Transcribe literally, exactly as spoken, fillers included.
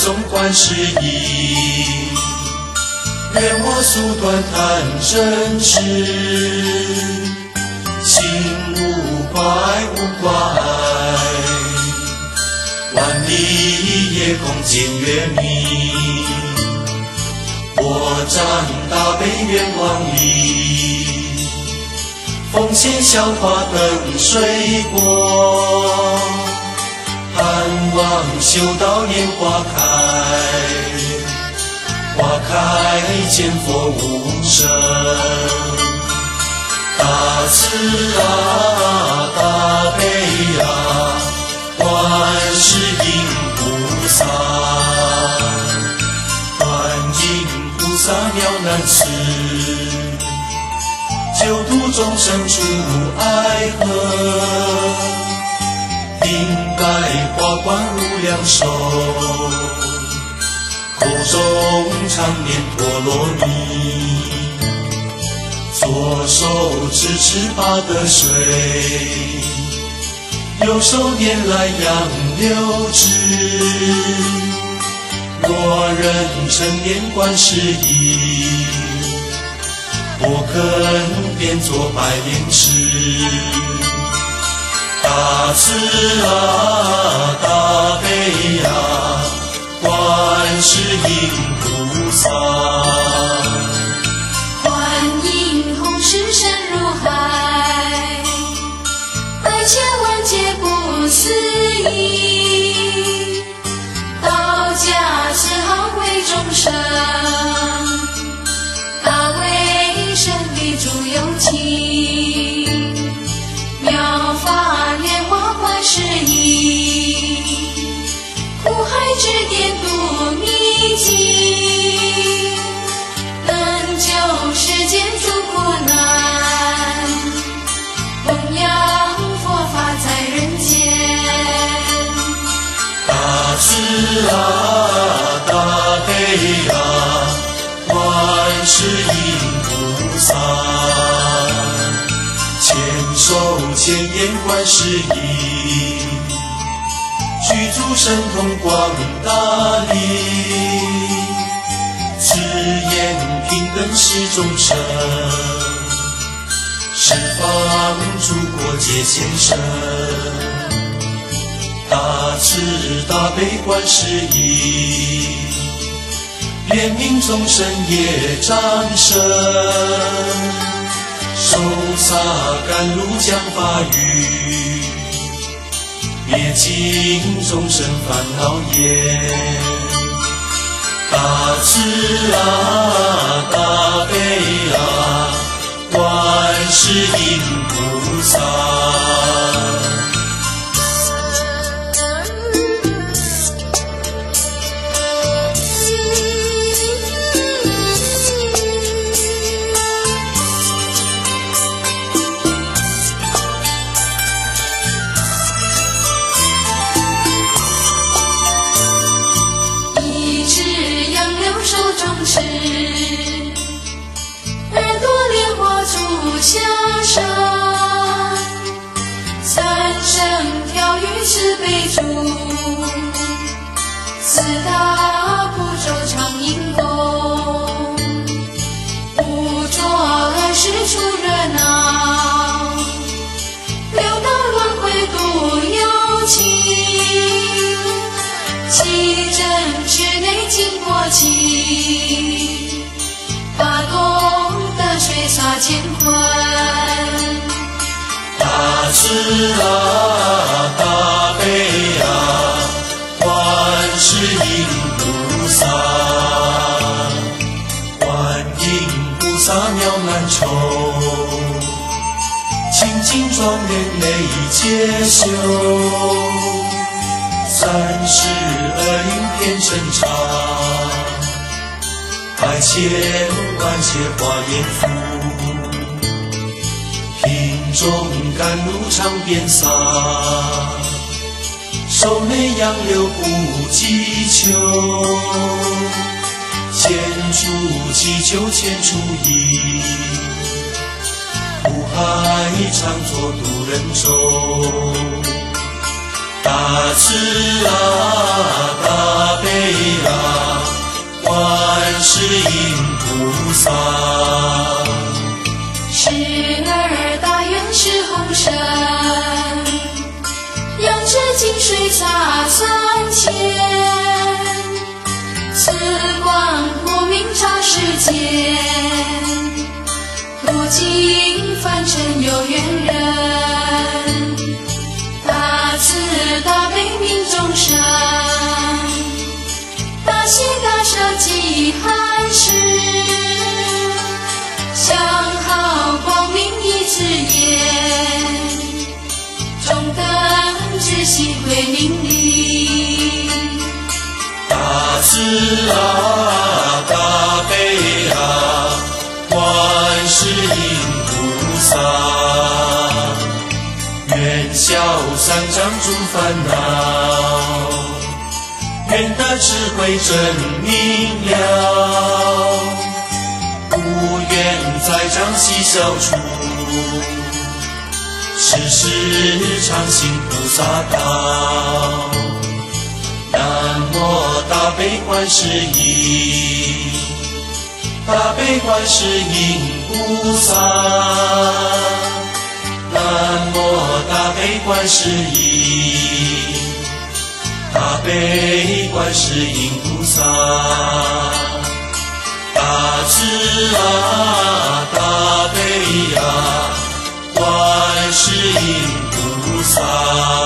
颂观世音，愿我速断贪嗔痴，心无怪无挂碍，万里夜空见月明。我瞻大悲愿望力，奉献香花灯水果，盼望修道莲花开，花开见佛无生。大慈啊，大悲啊，观世音菩萨，观音菩萨妙难辞，救度众生除爱河，应该华冠无量寿，口中常念陀罗尼，左手持持八德水，右手拈来杨柳枝。若人称念观世音，我肯变作百莲池。大慈啊，大悲啊，观世音菩萨， 观音弘誓深如海，百千万劫不思议，道家慈航为众生，大为神力助有情，妙法莲花观世音，苦海之巅度秘境，能救世间诸苦难，弘扬佛法在人间。 大慈啊，大悲啊，观世音菩萨，千手千眼观世音，具足神通广大力，慈眼平等是众生，十方诸国皆现身。大慈大悲观世音，愿命众生业障深，手擦甘露降法雨，灭尽众生烦恼业。大慈啊，大悲啊，观世音菩萨， 是耳朵莲花足下生，三声调御慈悲主，四大部洲常应供，五浊恶世出热闹，六道轮回度有情，七真之内尽过尽，八功德水洒乾坤。 大慈啊，大悲啊，观世音菩萨，观音菩萨妙难酬，清净庄严累劫修，三世恶因偏深长，百千万劫化阎浮，瓶中甘露常遍洒，手内杨柳不计求，千处祈求千处应，苦海常作渡人舟。大大慈啊，大悲啊，观世音菩萨。 时而大愿是洪圣，扬着金水洒三千，慈光普明照世间，不尽凡尘有缘人。大慈大悲悯众生，大喜大舍济寒士，相好光明一字言，中等之心归命理。 大慈啊，大悲啊，观世音菩萨，愿消三障诸烦恼，愿得智慧真明了，不愿再障悉消除，时时常行菩萨道。南无大悲观世音，大悲观世音菩萨。南无大悲观世音，大悲观世音菩萨。大慈啊，大悲啊，观世音菩萨。